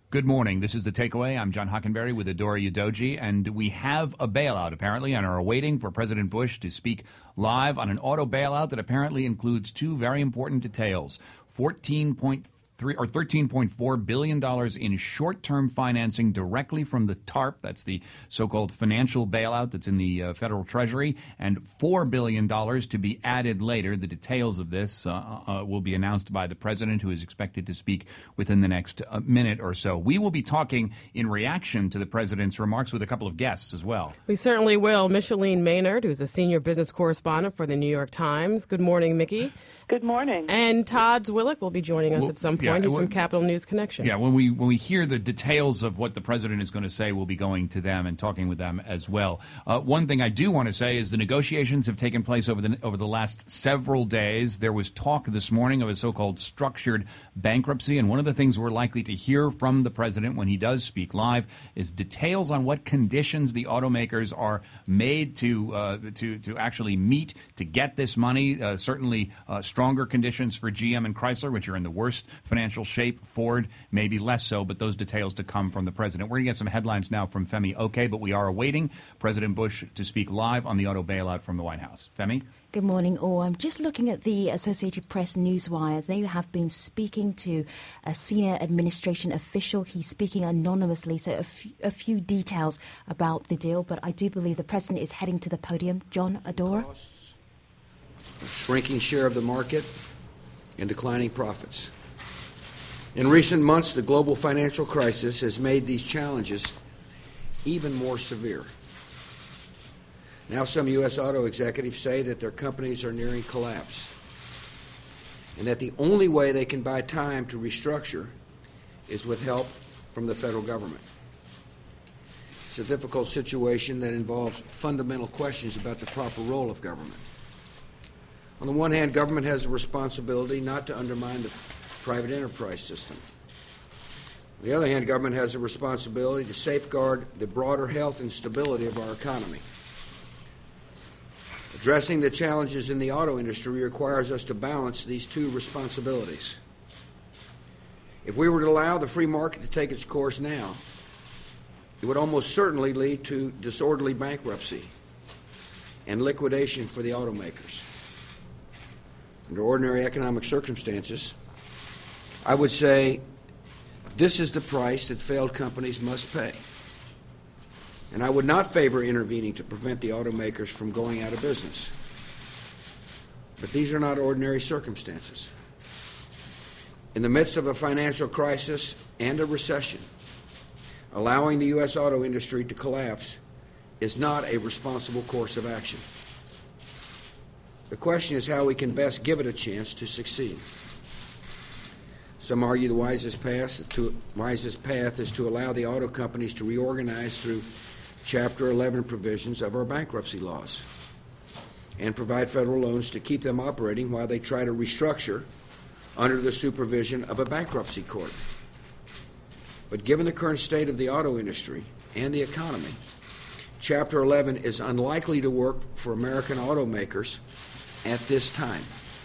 Good morning. This is The Takeaway. I'm John Hockenberry with Adora Udoji, and we have a bailout, apparently, and are waiting for President Bush to speak live on an auto bailout that apparently includes two very important details. $13.4 billion in short-term financing directly from the TARP, that's the so-called financial bailout that's in the federal treasury, and $4 billion to be added later. The details of this will be announced by the president, who is expected to speak within the next minute or so. We will be talking in reaction to the president's remarks with a couple of guests as well. We certainly will. Micheline Maynard, who's a senior business correspondent for the New York Times. Good morning, Mickey. Good morning. And Todd Zwillich will be joining us at some point. He's from Capital News Connection. Yeah, when we hear the details of what the president is going to say, we'll be going to them and talking with them as well. One thing I do want to say is the negotiations have taken place over the last several days. There was talk this morning of a so-called structured bankruptcy, and one of the things we're likely to hear from the president when he does speak live is details on what conditions the automakers are made to actually meet to get this money. Certainly stronger conditions for GM and Chrysler, which are in the worst financial shape. Ford, maybe less so, but those details to come from the president. We're going to get some headlines now from Femi Oke, but we are awaiting President Bush to speak live on the auto bailout from the White House. Femi? Good morning, all. I'm just looking at the Associated Press newswire. They have been speaking to a senior administration official. He's speaking anonymously, so a few details about the deal, but I do believe the president is heading to the podium. John, Adora? A shrinking share of the market and declining profits. In recent months, the global financial crisis has made these challenges even more severe. Now some U.S. auto executives say that their companies are nearing collapse and that the only way they can buy time to restructure is with help from the federal government. It's a difficult situation that involves fundamental questions about the proper role of government. On the one hand, government has a responsibility not to undermine the private enterprise system. On the other hand, government has a responsibility to safeguard the broader health and stability of our economy. Addressing the challenges in the auto industry requires us to balance these two responsibilities. If we were to allow the free market to take its course now, it would almost certainly lead to disorderly bankruptcy and liquidation for the automakers. Under ordinary economic circumstances, I would say this is the price that failed companies must pay. And I would not favor intervening to prevent the automakers from going out of business. But these are not ordinary circumstances. In the midst of a financial crisis and a recession, allowing the U.S. auto industry to collapse is not a responsible course of action. The question is how we can best give it a chance to succeed. Some argue the wisest path is to allow the auto companies to reorganize through Chapter 11 provisions of our bankruptcy laws and provide federal loans to keep them operating while they try to restructure under the supervision of a bankruptcy court. But given the current state of the auto industry and the economy, Chapter 11 is unlikely to work for American automakers at this time.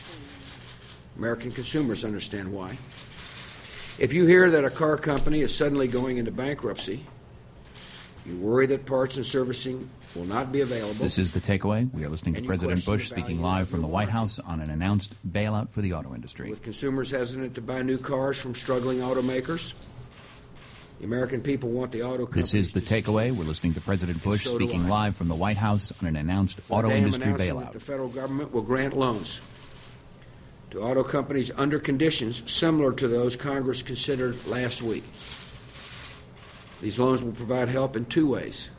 American consumers understand why. If you hear that a car company is suddenly going into bankruptcy, you worry that parts and servicing will not be available. This is The Takeaway. We are listening to President Bush speaking live from the White House on an announced bailout for the auto industry. With consumers hesitant to buy new cars from struggling automakers, the American people want the auto companies. This is The Takeaway. We're listening to President Bush speaking live from the White House on an announced auto industry bailout. The federal government will grant loans to auto companies under conditions similar to those Congress considered last week. These loans will provide help in two ways.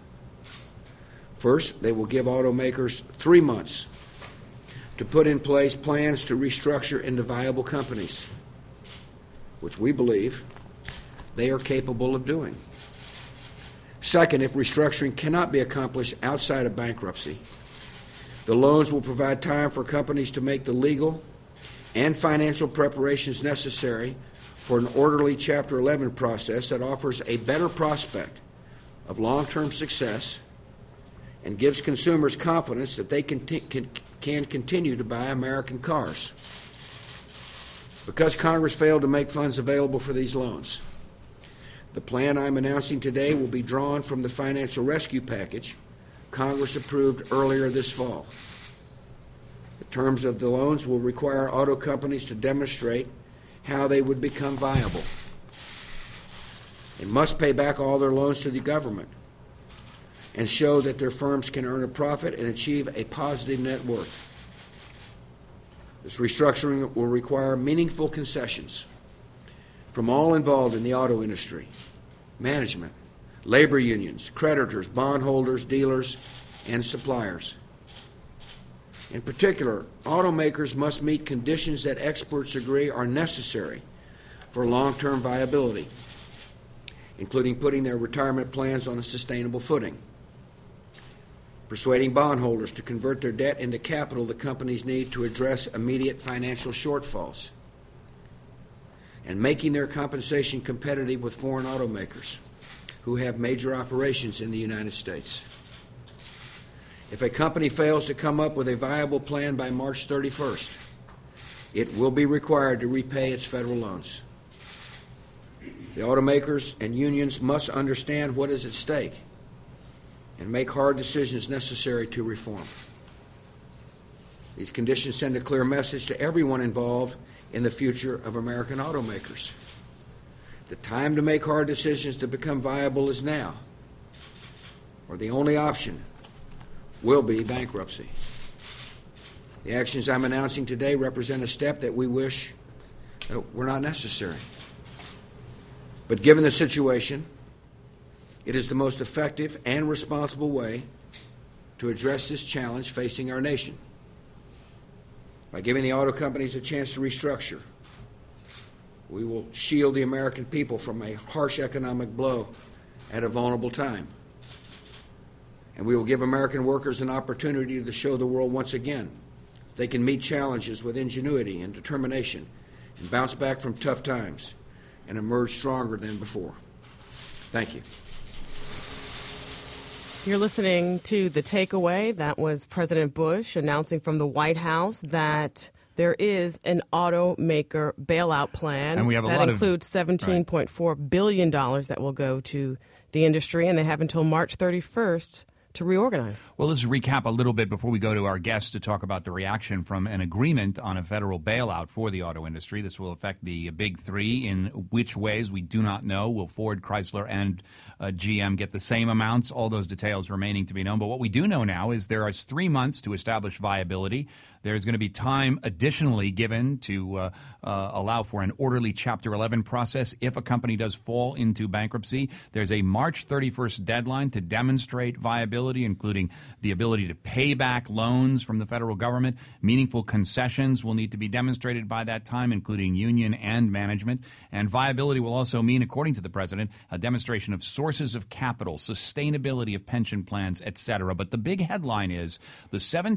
First, they will give automakers 3 months to put in place plans to restructure into viable companies, which we believe they are capable of doing. Second, if restructuring cannot be accomplished outside of bankruptcy, the loans will provide time for companies to make the legal and financial preparations necessary for an orderly Chapter 11 process that offers a better prospect of long-term success and gives consumers confidence that they can continue to buy American cars. Because Congress failed to make funds available for these loans, The plan I'm announcing today will be drawn from the financial rescue package Congress approved earlier this fall. The terms of the loans will require auto companies to demonstrate how they would become viable. They must pay back all their loans to the government and show that their firms can earn a profit and achieve a positive net worth. This restructuring will require meaningful concessions from all involved in the auto industry: management, labor unions, creditors, bondholders, dealers, and suppliers. In particular, automakers must meet conditions that experts agree are necessary for long-term viability, including putting their retirement plans on a sustainable footing, persuading bondholders to convert their debt into capital the companies need to address immediate financial shortfalls, and making their compensation competitive with foreign automakers who have major operations in the United States. If a company fails to come up with a viable plan by March 31st, it will be required to repay its federal loans. The automakers and unions must understand what is at stake and make hard decisions necessary to reform. These conditions send a clear message to everyone involved in the future of American automakers. The time to make hard decisions to become viable is now, or the only option will be bankruptcy. The actions I'm announcing today represent a step that we wish were not necessary. But given the situation, it is the most effective and responsible way to address this challenge facing our nation. By giving the auto companies a chance to restructure, we will shield the American people from a harsh economic blow at a vulnerable time. And we will give American workers an opportunity to show the world once again they can meet challenges with ingenuity and determination and bounce back from tough times and emerge stronger than before. Thank you. You're listening to The Takeaway. That was President Bush announcing from the White House that there is an automaker bailout plan and we have that includes $17.4 billion that will go to the industry, and they have until March 31st to reorganize. Well, let's recap a little bit before we go to our guests to talk about the reaction from an agreement on a federal bailout for the auto industry. This will affect the big three in which ways we do not know. Will Ford, Chrysler, and GM get the same amounts? All those details remaining to be known. But what we do know now is there is 3 months to establish viability. There's going to be time additionally given to allow for an orderly Chapter 11 process if a company does fall into bankruptcy. There's a March 31st deadline to demonstrate viability, including the ability to pay back loans from the federal government. Meaningful concessions will need to be demonstrated by that time, including union and management. And viability will also mean, according to the president, a demonstration of sources of capital, sustainability of pension plans, etc. But the big headline is the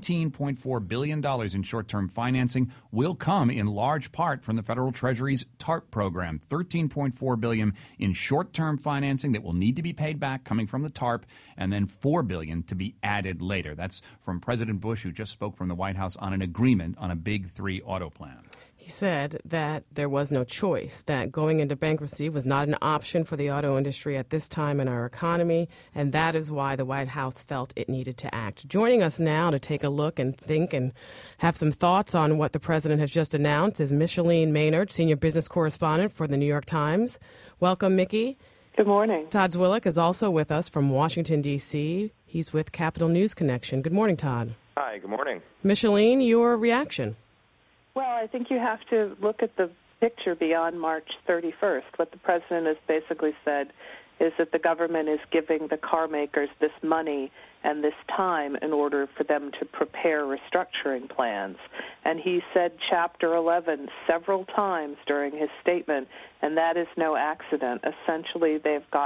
$17.4 billion in short-term financing will come in large part from the federal Treasury's TARP program. $13.4 billion in short-term financing that will need to be paid back coming from the TARP, and then $4 billion to be added later. That's from President Bush, who just spoke from the White House on an agreement on a big three auto plan. He said that there was no choice, that going into bankruptcy was not an option for the auto industry at this time in our economy, and that is why the White House felt it needed to act. Joining us now to take a look and think and have some thoughts on what the president has just announced is Micheline Maynard, senior business correspondent for the New York Times. Welcome, Mickey. Good morning. Todd Zwillich is also with us from Washington, D.C. He's with Capital News Connection. Good morning, Todd. Hi, good morning. Micheline, your reaction? Well, I think you have to look at the picture beyond March 31st. What the president has basically said is that the government is giving the car makers this money and this time in order for them to prepare restructuring plans. And he said Chapter 11 several times during his statement, and that is no accident. Essentially, they've got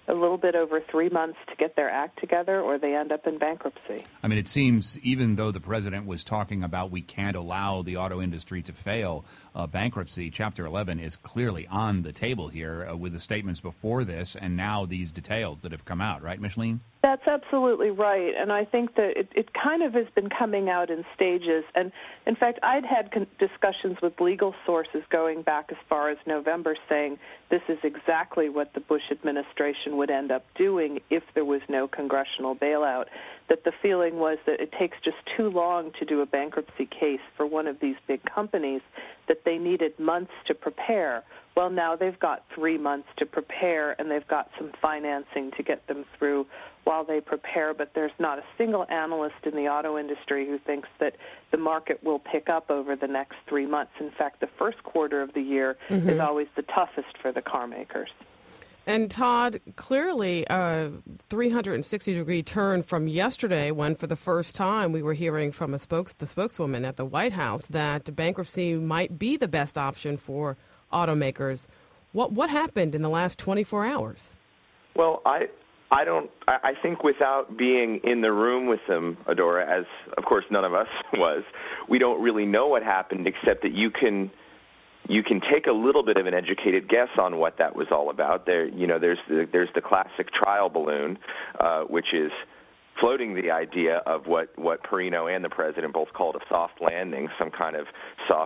a little bit over 3 months to get their act together, or they end up in bankruptcy. I mean, it seems even though the president was talking about we can't allow the auto industry to fail, bankruptcy, Chapter 11 is clearly on the table here with the statements before this and now these details that have come out, right, Micheline? That's absolutely right, and I think that it kind of has been coming out in stages. And, in fact, I'd had discussions with legal sources going back as far as November saying this is exactly what the Bush administration would end up doing if there was no congressional bailout, that the feeling was that it takes just too long to do a bankruptcy case for one of these big companies, that they needed months to prepare. Well, now they've got 3 months to prepare, and they've got some financing to get them through while they prepare, but there's not a single analyst in the auto industry who thinks that the market will pick up over the next 3 months. In fact, the first quarter of the year is always the toughest for the car makers. And Todd, clearly a 360-degree turn from yesterday when for the first time we were hearing from the spokeswoman at the White House that bankruptcy might be the best option for automakers. What happened in the last 24 hours? Well, I think without being in the room with them, Adora, as of course none of us was, we don't really know what happened except that you can take a little bit of an educated guess on what that was all about. There's the classic trial balloon, which is floating the idea of what Perino and the president both called a soft landing, some kind of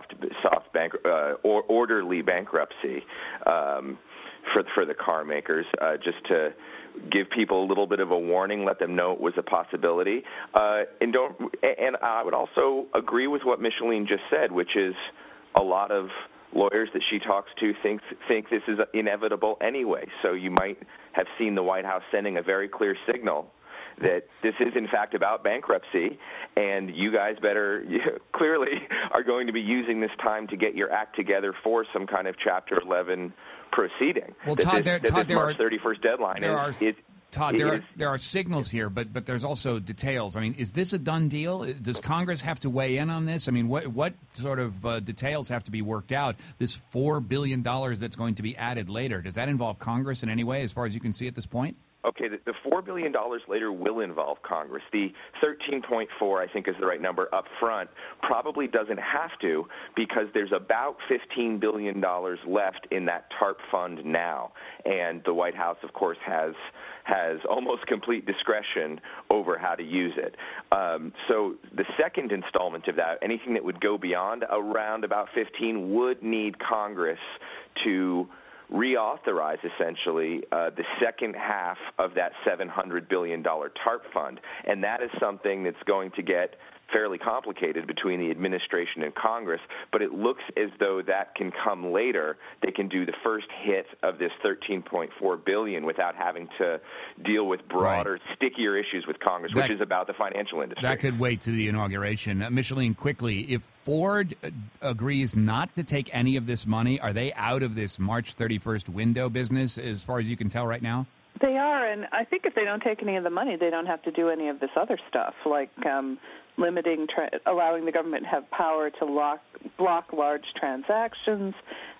orderly bankruptcy for the car makers, just to give people a little bit of a warning, let them know it was a possibility, and I would also agree with what Micheline just said, which is a lot of lawyers that she talks to think this is inevitable anyway. So you might have seen the White House sending a very clear signal that this is, in fact, about bankruptcy, and you guys clearly are going to be using this time to get your act together for some kind of Chapter 11 proceeding. Well, Todd, this March 31st deadline there are signals here, but there's also details. I mean, is this a done deal? Does Congress have to weigh in on this? I mean, what sort of details have to be worked out? This $4 billion that's going to be added later, does that involve Congress in any way as far as you can see at this point? Okay, the $4 billion later will involve Congress. The 13.4, I think, is the right number up front, probably doesn't have to because there's about $15 billion left in that TARP fund now. And the White House, of course, has almost complete discretion over how to use it. So the second installment of that, anything that would go beyond around about 15, would need Congress to reauthorize, essentially, the second half of that $700 billion TARP fund. And that is something that's going to get fairly complicated between the administration and Congress, but it looks as though that can come later. They can do the first hit of this $13.4 billion without having to deal with broader, stickier issues with Congress, which is about the financial industry. That could wait to the inauguration. Micheline, quickly, if Ford agrees not to take any of this money, are they out of this March 31st window business as far as you can tell right now? They are, and I think if they don't take any of the money, they don't have to do any of this other stuff, like allowing the government to have power to block large transactions,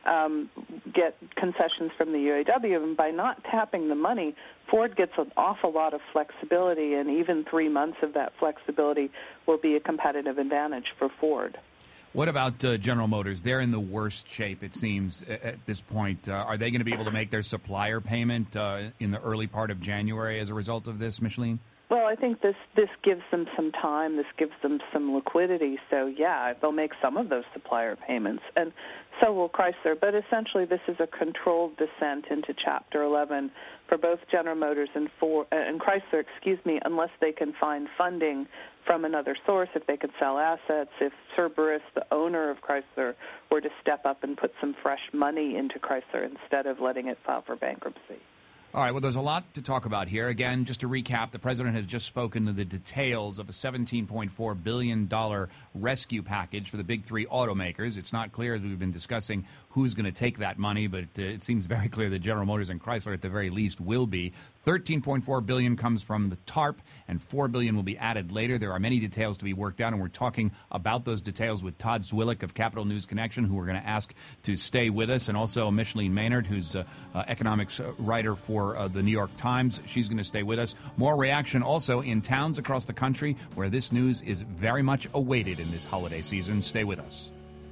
get concessions from the UAW, and by not tapping the money, Ford gets an awful lot of flexibility, and even 3 months of that flexibility will be a competitive advantage for Ford. What about General Motors? They're in the worst shape, it seems, at this point. Are they going to be able to make their supplier payment in the early part of January as a result of this, Micheline? Well, I think this gives them some time. This gives them some liquidity. So, yeah, they'll make some of those supplier payments, and so will Chrysler. But essentially, this is a controlled descent into Chapter 11 for both General Motors and Chrysler, unless they can find funding from another source, if they could sell assets, if Cerberus, the owner of Chrysler, were to step up and put some fresh money into Chrysler instead of letting it file for bankruptcy. All right, well, there's a lot to talk about here. Again, just to recap, the president has just spoken to the details of a $17.4 billion rescue package for the big three automakers. It's not clear, as we've been discussing, who's going to take that money, but it seems very clear that General Motors and Chrysler, at the very least, will be. $13.4 billion comes from the TARP, and $4 billion will be added later. There are many details to be worked out, and we're talking about those details with Todd Zwillich of Capital News Connection, who we're going to ask to stay with us, and also Micheline Maynard, who's economics writer for for the New York Times. She's going to stay with us. More reaction also in towns across the country where this news is very much awaited in this holiday season. Stay with us.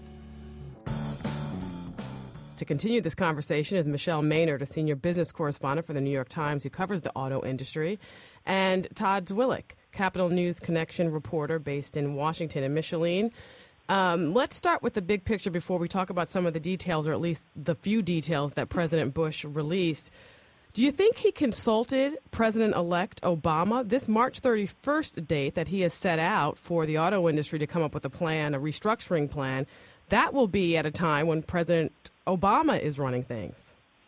To continue this conversation is Michelle Maynard, a senior business correspondent for the New York Times who covers the auto industry, and Todd Zwillich, Capital News Connection reporter based in Washington. And Micheline, let's start with the big picture before we talk about some of the details, or at least the few details that President Bush released. Do you think he consulted President-elect Obama? This March 31st date that he has set out for the auto industry to come up with a plan, a restructuring plan, that will be at a time when President Obama is running things.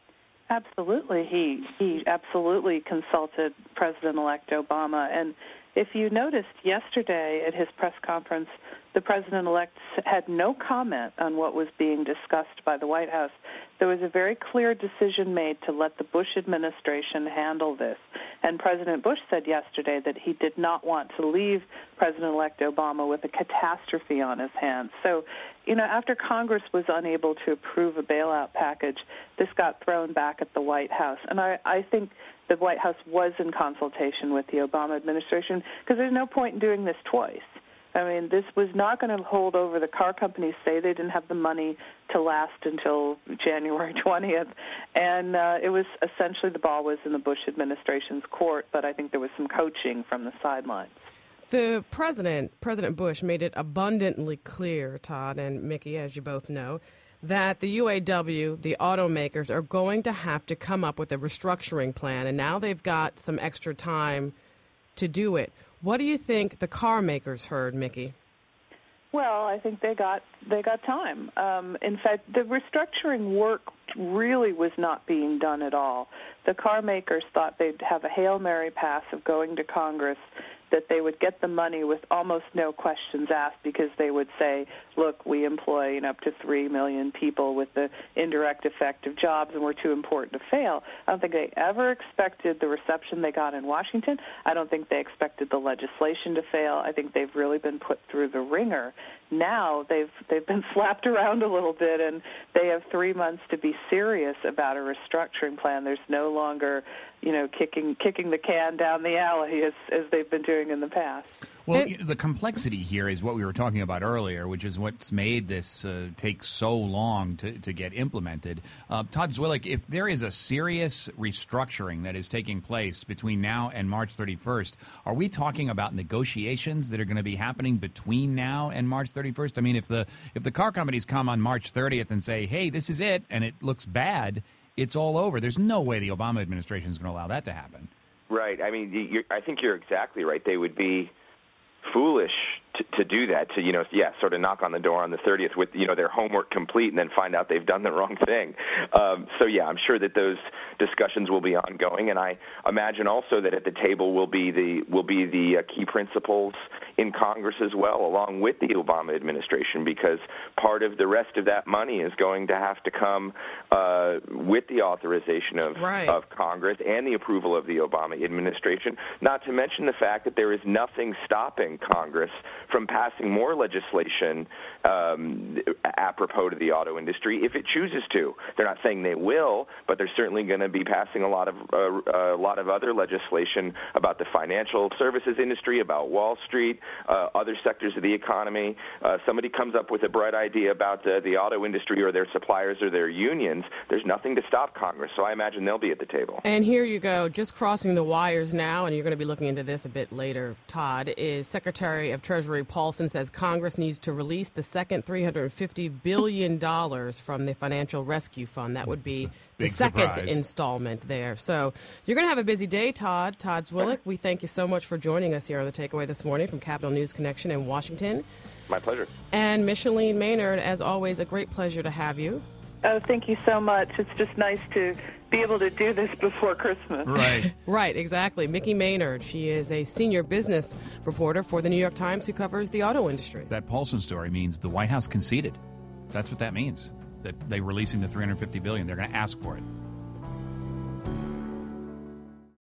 Absolutely. He absolutely consulted President-elect Obama. And if you noticed yesterday at his press conference, the President-elect had no comment on what was being discussed by the White House. There was a very clear decision made to let the Bush administration handle this. And President Bush said yesterday that he did not want to leave President-elect Obama with a catastrophe on his hands. So, after Congress was unable to approve a bailout package, this got thrown back at the White House. And I think the White House was in consultation with the Obama administration, because there's no point in doing this twice. I mean, this was not going to hold over. The car companies say they didn't have the money to last until January 20th. And it was essentially the ball was in the Bush administration's court, but I think there was some coaching from the sidelines. The President Bush, made it abundantly clear, Todd and Mickey, as you both know, that the UAW, the automakers, are going to have to come up with a restructuring plan, and now they've got some extra time to do it. What do you think the car makers heard, Mickey? Well, I think they got time. In fact, the restructuring work really was not being done at all. The car makers thought they'd have a Hail Mary pass of going to Congress, that they would get the money with almost no questions asked, because they would say, look, we employ up to 3 million people with the indirect effect of jobs, and we're too important to fail. I don't think they ever expected the reception they got in Washington. I don't think they expected the legislation to fail. I think they've really been put through the ringer. Now they've been slapped around a little bit, and they have 3 months to be serious about a restructuring plan. There's no longer kicking the can down the alley as they've been doing in the past. Well, the complexity here is what we were talking about earlier, which is what's made this take so long to get implemented. Todd Zwillich, if there is a serious restructuring that is taking place between now and March 31st, are we talking about negotiations that are going to be happening between now and March 31st? I mean, if the car companies come on March 30th and say, hey, this is it, and it looks bad, it's all over. There's no way the Obama administration is going to allow that to happen. Right. I mean, I think you're exactly right. They would be foolish to do that, to, sort of knock on the door on the 30th with, their homework complete and then find out they've done the wrong thing. I'm sure that those discussions will be ongoing, and I imagine also that at the table will be the key principals in Congress as well, along with the Obama administration, because part of the rest of that money is going to have to come with the authorization of Congress and the approval of the Obama administration, not to mention the fact that there is nothing stopping Congress from passing more legislation apropos to the auto industry if it chooses to. They're not saying they will, but they're certainly going to be passing a lot of other legislation about the financial services industry, about Wall Street, other sectors of the economy. Somebody comes up with a bright idea about the auto industry or their suppliers or their unions, there's nothing to stop Congress. So I imagine they'll be at the table. And here you go, just crossing the wires now, and you're going to be looking into this a bit later, Todd, is Secretary of Treasury Paulson says Congress needs to release the second $350 billion from the Financial Rescue Fund. That would be the second installment there. So you're going to have a busy day, Todd. Todd Zwillich, we thank you so much for joining us here on The Takeaway this morning from Capital News Connection in Washington. My pleasure. And Micheline Maynard, as always, a great pleasure to have you. Oh, thank you so much. It's just nice to be able to do this before Christmas. Right. Right, exactly. Mickey Maynard, she is a senior business reporter for the New York Times who covers the auto industry. That Paulson story means the White House conceded. That's what that means, that they're releasing the $350 billion. They're going to ask for it.